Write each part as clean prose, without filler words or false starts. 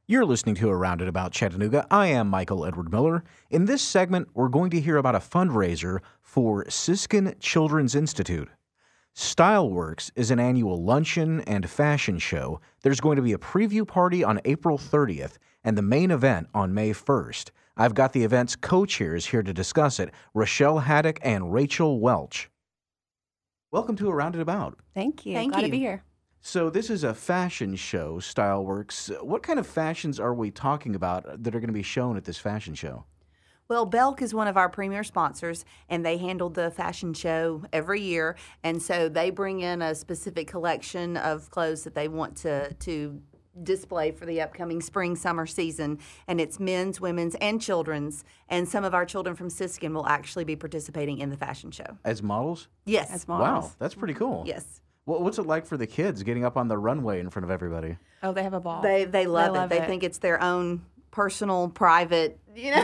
You're listening to Around and About Chattanooga. I am Michael Edward Miller. In this segment, we're going to hear about a fundraiser for Siskin Children's Institute. Styleworks is an annual luncheon and fashion show. There's going to be a preview party on April 30th and the main event on May 1st. I've got the event's co-chairs here to discuss it, Rochelle Haddock and Rachel Welch. Welcome to Around and About. Thank you. Thank Glad you. to be here. So this is a fashion show, Styleworks. What kind of fashions are we talking about that are going to be shown at this fashion show? Well, Belk is one of our premier sponsors, and they handle the fashion show every year. And so they bring in a specific collection of clothes that they want to display for the upcoming spring-summer season. And it's men's, women's, and children's. And some of our children from Siskin will actually be participating in the fashion show. As models? Yes. As models. Wow, that's pretty cool. Yes. What's it like for the kids getting up on the runway in front of everybody? Oh, they have a ball. They love it. They it. think it's their own personal, private,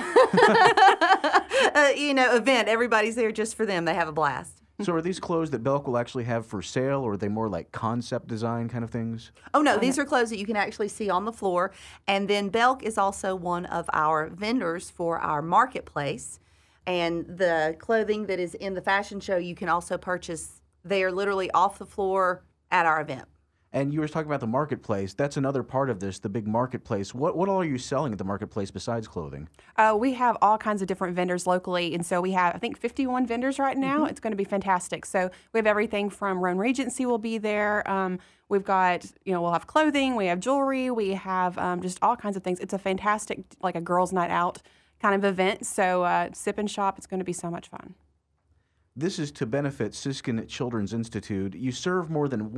event. Everybody's there just for them. They have a blast. So are these clothes that Belk will actually have for sale, or are they more like concept design kind of things? Oh, no, these are clothes that you can actually see on the floor. And then Belk is also one of our vendors for our marketplace. And the clothing that is in the fashion show, you can also purchase there literally off the floor at our event. And you were talking about the marketplace. That's another part of this, the big marketplace. What all are you selling at the marketplace besides clothing? We have all kinds of different vendors locally, and so we have, I think, 51 vendors right now. It's going to be fantastic. So we have everything from Roan Regency will be there. We've got, we'll have clothing, we have jewelry, we have just all kinds of things. It's a fantastic, like a girls' night out kind of event. So sip and shop, it's going to be so much fun. This is to benefit Siskin Children's Institute. You serve more than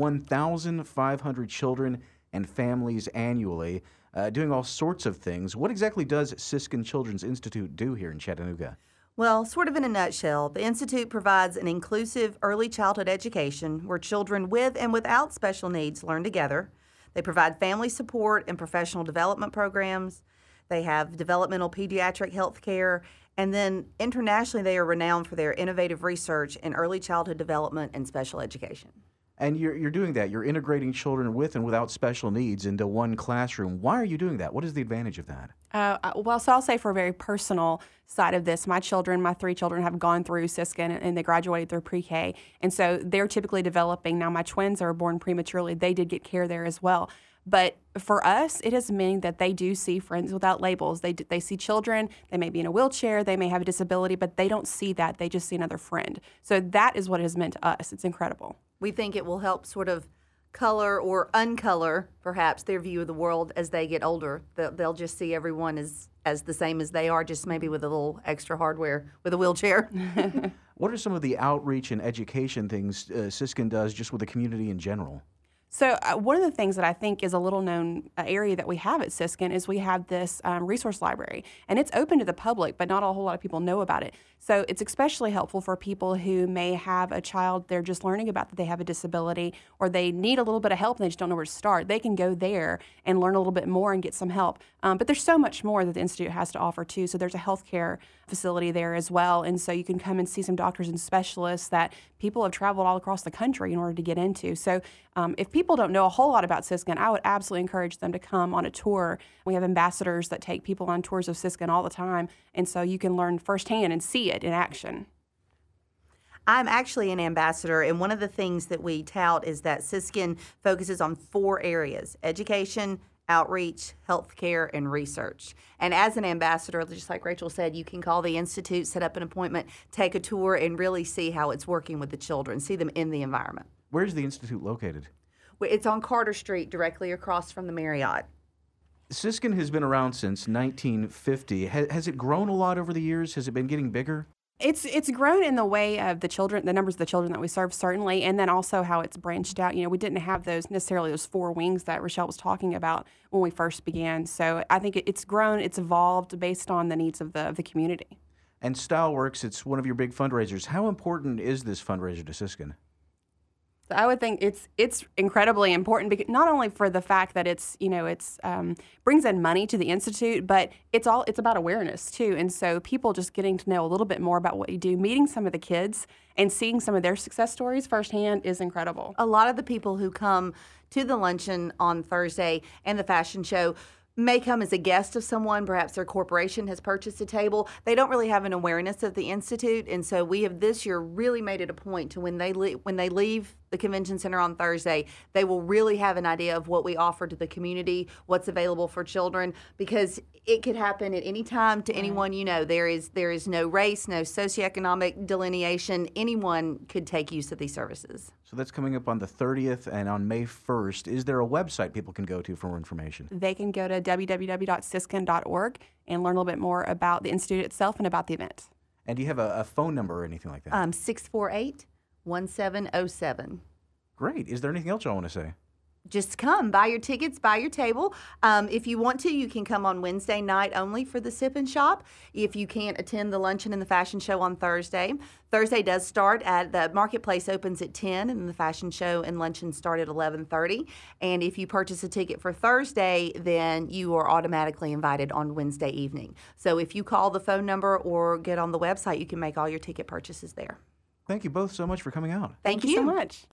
1,500 children and families annually, doing all sorts of things. What exactly does Siskin Children's Institute do here in Chattanooga? Well, sort of in a nutshell, the Institute provides an inclusive early childhood education where children with and without special needs learn together. They provide family support and professional development programs. They have developmental pediatric health care. And then internationally, they are renowned for their innovative research in early childhood development and special education. And you're doing that. You're integrating children with and without special needs into one classroom. Why are you doing that? What is the advantage of that? So I'll say for a very personal side of this, my 3 children have gone through Siskin and they graduated through pre-K. And so they're typically developing. Now my twins are born prematurely. They did get care there as well. But for us, it has meant that they do see friends without labels. They see children. They may be in a wheelchair. They may have a disability, but they don't see that. They just see another friend. So that is what it has meant to us. It's incredible. We think it will help sort of color or uncolor, perhaps, their view of the world as they get older. They'll just see everyone as the same as they are, just maybe with a little extra hardware with a wheelchair. What are some of the outreach and education things Siskin does just with the community in general? So one of the things that I think is a little known area that we have at Siskin is we have this resource library, and it's open to the public, but not a whole lot of people know about it. So it's especially helpful for people who may have a child they're just learning about that they have a disability, or they need a little bit of help and they just don't know where to start. They can go there and learn a little bit more and get some help. But there's so much more that the Institute has to offer too. So there's a healthcare facility there as well, and so you can come and see some doctors and specialists that people have traveled all across the country in order to get into. So if people don't know a whole lot about Siskin, I would absolutely encourage them to come on a tour. We have ambassadors that take people on tours of Siskin all the time, and so you can learn firsthand and see it in action. I'm actually an ambassador, and one of the things that we tout is that Siskin focuses on 4 areas: education, outreach, healthcare, and research. And as an ambassador, just like Rachel said, you can call the Institute, set up an appointment, take a tour, and really see how it's working with the children, see them in the environment. Where's the Institute located? It's on Carter Street, directly across from the Marriott. Siskin has been around since 1950. Has it grown a lot over the years? Has it been getting bigger? It's grown in the way of the children, the numbers of the children that we serve, certainly, and then also how it's branched out. We didn't have those 4 wings that Rochelle was talking about when we first began. So I think it's grown, it's evolved based on the needs of the community. And Styleworks, it's one of your big fundraisers. How important is this fundraiser to Siskin? So I would think it's incredibly important, because not only for the fact that it's brings in money to the Institute, but it's about awareness too. And so people just getting to know a little bit more about what you do, meeting some of the kids and seeing some of their success stories firsthand is incredible. A lot of the people who come to the luncheon on Thursday and the fashion show may come as a guest of someone. Perhaps their corporation has purchased a table. They don't really have an awareness of the Institute, and so we have this year really made it a point to when they leave the convention center on Thursday, they will really have an idea of what we offer to the community, what's available for children, because it could happen at any time to anyone you know. There is no race, no socioeconomic delineation. Anyone could take use of these services. So that's coming up on the 30th and on May 1st. Is there a website people can go to for more information? They can go to www.siskin.org and learn a little bit more about the Institute itself and about the event. And do you have a phone number or anything like that? 648-1707. Great. Is there anything else y'all want to say? Just come, buy your tickets, buy your table. If you want to, you can come on Wednesday night only for the Sip and Shop. If you can't attend the luncheon and the fashion show on Thursday. Thursday does start at the marketplace opens at 10, and the fashion show and luncheon start at 11:30. And if you purchase a ticket for Thursday, then you are automatically invited on Wednesday evening. So if you call the phone number or get on the website, you can make all your ticket purchases there. Thank you both so much for coming out. Thank you so much.